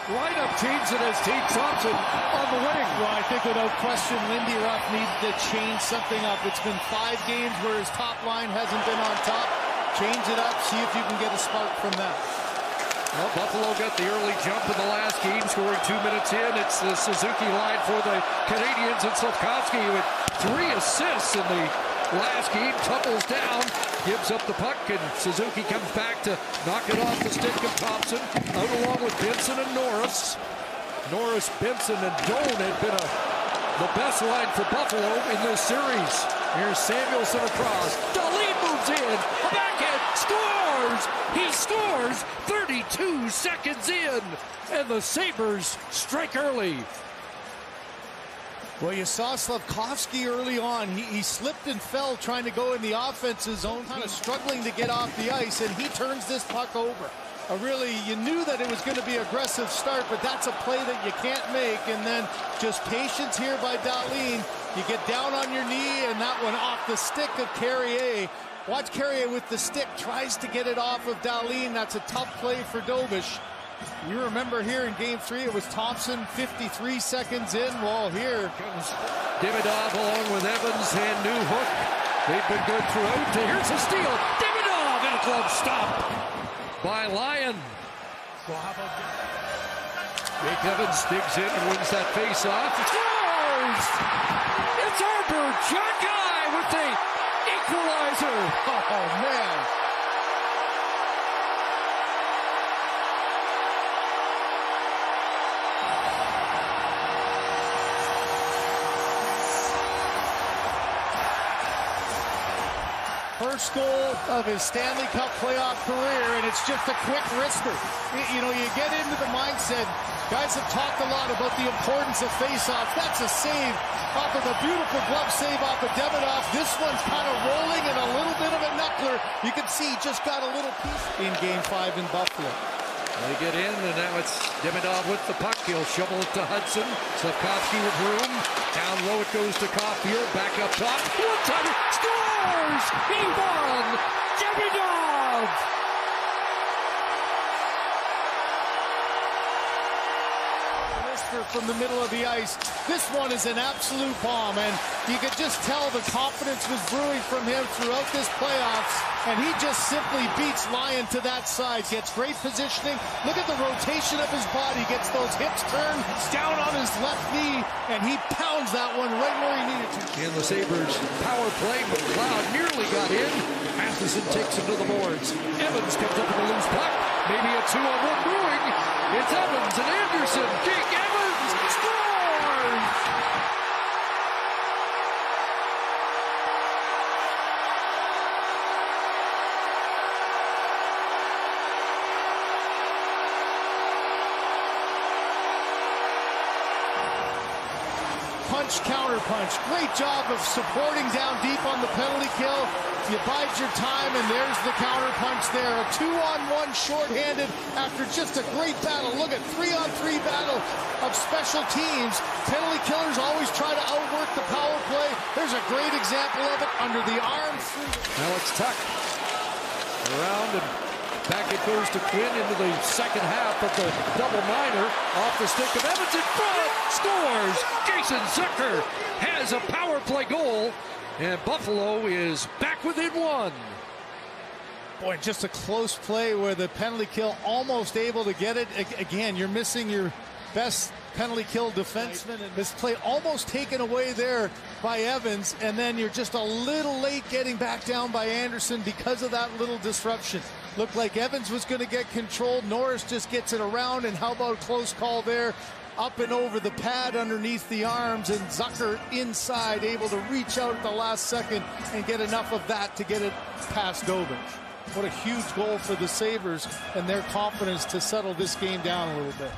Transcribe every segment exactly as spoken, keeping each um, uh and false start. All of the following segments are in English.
lineup teams it as Team Thompson on the winning. Well, I think without question, Lindy Ruff needs to change something up. It's been five games where his top line hasn't been on top. Change it up, see if you can get a spark from that. Well, Buffalo got the early jump in the last game, scoring two minutes in. It's the Suzuki line for the Canadians, and Slafkovsky with three assists in the last game, tumbles down, gives up the puck, and Suzuki comes back to knock it off the stick of Thompson, out along with Benson and Norris. Norris, Benson, and Doan had been a, the best line for Buffalo in this series. Here's Samuelson across. Dahlin moves in. A backhand. Scores! He scores thirty-two seconds in. And the Sabres strike early. Well, you saw Slafkovsky early on. He, he slipped and fell trying to go in the offensive zone, kind of struggling to get off the ice, and he turns this puck over. Uh, really, you knew that it was going to be an aggressive start, but that's a play that you can't make. And then just patience here by Dahlin. You get down on your knee, and that one off the stick of Carrier. Watch Carrier with the stick, tries to get it off of Dahlin. That's a tough play for Dobish. You remember here in game three, it was Thompson, fifty-three seconds in. Well, here comes Demidov along with Evans and Newhook. They've been good throughout. Here's a steal. Demidov and a glove stop by Lyon. Well, how about that? Jake Evans digs in and wins that face-off. Scores! It's Arbor Jacky with the equalizer. Oh, man. First goal of his Stanley Cup playoff career, and it's just a quick wrister. You know, you get into the mindset. Guys have talked a lot about the importance of face-offs. That's a save off of a beautiful glove save off of Demidov. This one's kind of rolling and a little bit of a knuckler. You can see just got a little piece in game five in Buffalo. They get in, and now it's Demidov with the puck. He'll shovel it to Hudson. Slafkovsky with room. Down low it goes to Caulfield. Back up top. One-timer. Scores! He won! Demidov! From the middle of the ice. This one is an absolute bomb, and you could just tell the confidence was brewing from him throughout this playoffs, and he just simply beats Lyon to that side. Gets great positioning. Look at the rotation of his body. Gets those hips turned down on his left knee, and he pounds that one right where he needed to. And the Sabres power play, but Cloud nearly got in. Matheson takes him to the boards. Evans comes up with a loose puck. Maybe a two-on-one brewing. It's Evans and Anderson. Jake Evans scores! Punch, counter punch. Great job of supporting down deep on the penalty kill. You bide your time, and there's the counter punch there. A two-on-one shorthanded after just a great battle. Look at three-on-three battle of special teams. Penalty killers always try to outwork the power play. There's a great example of it under the arm. Alex Tuck around, and back it goes to Quinn into the second half of the double minor. Off the stick of Evans in front. Scores! Jason Zucker has a power play goal. And Buffalo is back within one. Boy, just a close play where the penalty kill almost able to get it. Again, you're missing your best penalty kill defenseman. And this play almost taken away there by Evans. And then you're just a little late getting back down by Anderson because of that little disruption. Looked like Evans was going to get controlled. Norris just gets it around. And how about a close call there? Up and over the pad underneath the arms, and Zucker inside, able to reach out at the last second and get enough of that to get it past Dobish. What a huge goal for the Sabres and their confidence to settle this game down a little bit.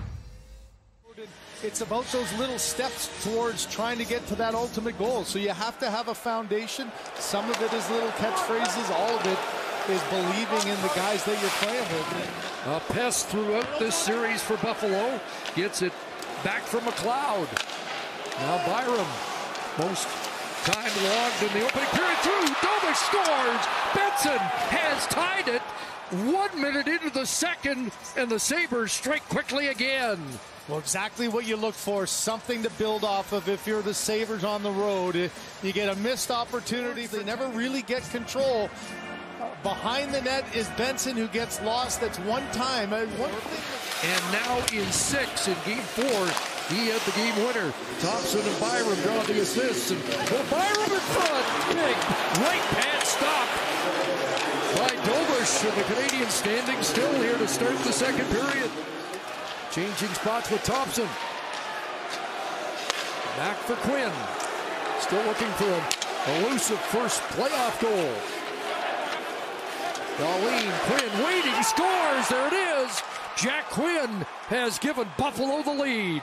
It's about those little steps towards trying to get to that ultimate goal. So you have to have a foundation. Some of it is little catchphrases. All of it is believing in the guys that you're playing with. A pest throughout this series for Buffalo. Gets it back from McLeod. Now Byram. Most time logged in the opening period. Through. Dobish scores. Benson has tied it. One minute into the second, and the Sabres strike quickly again. Well, exactly what you look for, something to build off of if you're the Sabres on the road. You get a missed opportunity. They never really get control. Behind the net is Benson, who gets lost. That's one time. One and now in six in game four, he had the game winner. Thompson and Byram draw the assists. And well, Byram in front. Big right pad stop by Dobush. And the Canadians standing still here to start the second period. Changing spots with Thompson. Back for Quinn. Still looking for an elusive first playoff goal. Dahlin, Quinn waiting, scores. There it is. Jack Quinn has given Buffalo the lead.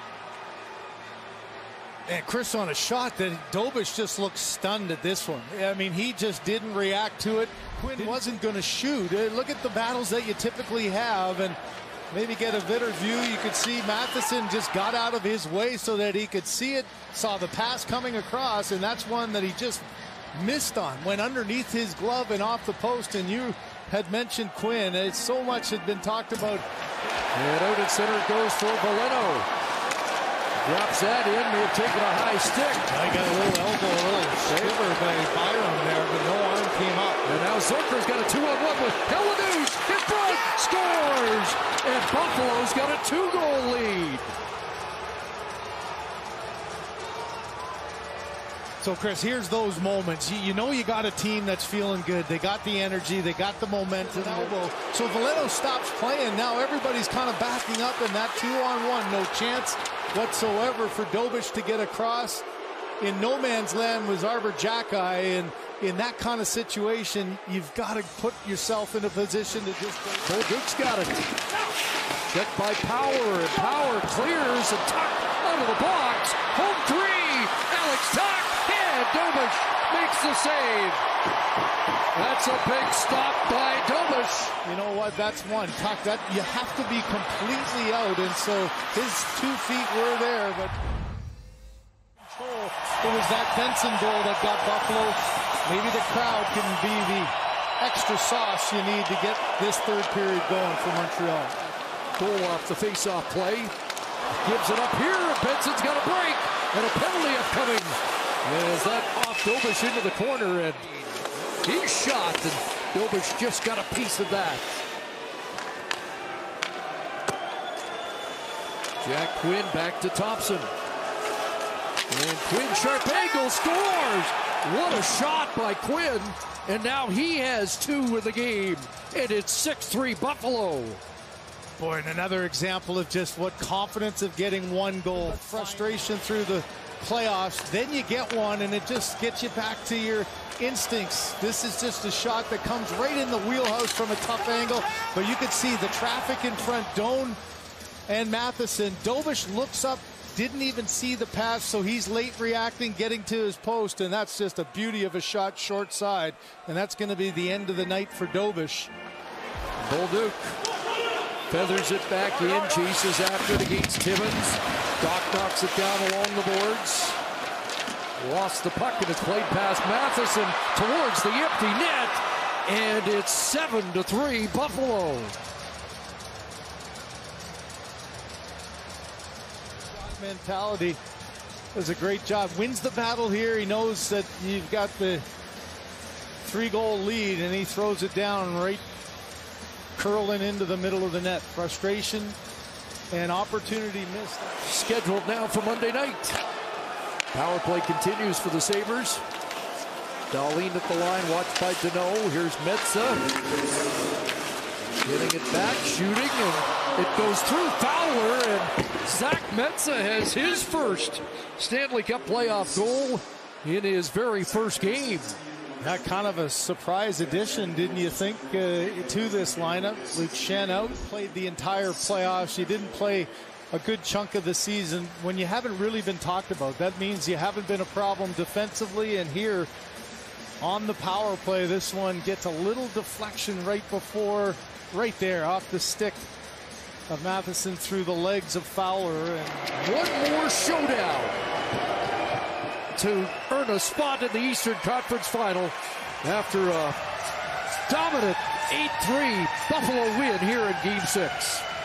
And Chris, on a shot that Dobush just looked stunned at this one. I mean, he just didn't react to it. Quinn wasn't going to shoot. Look at the battles that you typically have, and maybe get a better view. You could see Matheson just got out of his way so that he could see it, saw the pass coming across, and that's one that he just missed on. Went underneath his glove and off the post, and you had mentioned Quinn. It's so much had been talked about. And out at center goes for Valeno. Drops that in, may have taken a high stick. I got a little elbow, a little shiver by Byram there, but no arm came up. And now Zucker's got a two on one with Helleduce in front, scores! And Buffalo's got a two-goal lead. So, Chris, here's those moments. You, you know you got a team that's feeling good. They got the energy. They got the momentum. Elbow. So Valeno stops playing. Now everybody's kind of backing up in that two-on-one. No chance whatsoever for Dobush to get across. In no man's land was Arbor Jacki, and in that kind of situation, you've got to put yourself in a position to just go. Bolduc's got it. Checked by Power, and Power clears and Tuck out of the box. Home three. Alex Tuck. And Dobush makes the save. That's a big stop by Dobush. You know what? That's one. Tuck, that you have to be completely out, and so his two feet were there, but it was that Benson goal that got Buffalo. Maybe the crowd can be the extra sauce you need to get this third period going for Montreal. Goal off the face-off play. Gives it up here. Benson's got a break, and a penalty upcoming. As that off Dobush into the corner, and he shot, and Dobush just got a piece of that. Jack Quinn back to Thompson. And Quinn, sharp angle, scores! What a shot by Quinn, and now he has two in the game, and it's six three Buffalo. Boy, and another example of just what confidence of getting one goal. Frustration through the playoffs, then you get one, and it just gets you back to your instincts. This is just a shot that comes right in the wheelhouse from a tough angle, but you can see the traffic in front. Doan and Matheson. Dobush looks up, didn't even see the pass, so he's late reacting, getting to his post, and that's just a beauty of a shot short side, and that's going to be the end of the night for Dobush. Bolduc feathers it back in, chases after it against Timmins. Doc knocks it down along the boards. Lost the puck, and it's played past Matheson towards the empty net, and it's seven to three Buffalo. Mentality does a great job. Wins the battle here. He knows that you've got the three-goal lead, and he throws it down right, curling into the middle of the net. Frustration and opportunity missed. Scheduled now for Monday night. Power play continues for the Sabres. Dahlin at the line, watched by Danault. Here's Mensah. Getting it back, shooting, and it goes through Fowler, and Zach Mensah has his first Stanley Cup playoff goal in his very first game. That kind of a surprise addition, didn't you think, uh, to this lineup? Luke Schenn out, played the entire playoffs. You didn't play a good chunk of the season. When you haven't really been talked about, that means you haven't been a problem defensively, and here on the power play, this one gets a little deflection right before, right there, off the stick of Matheson through the legs of Fowler. And one more showdown to earn a spot in the Eastern Conference Final after a dominant eight three. Buffalo win here in Game six.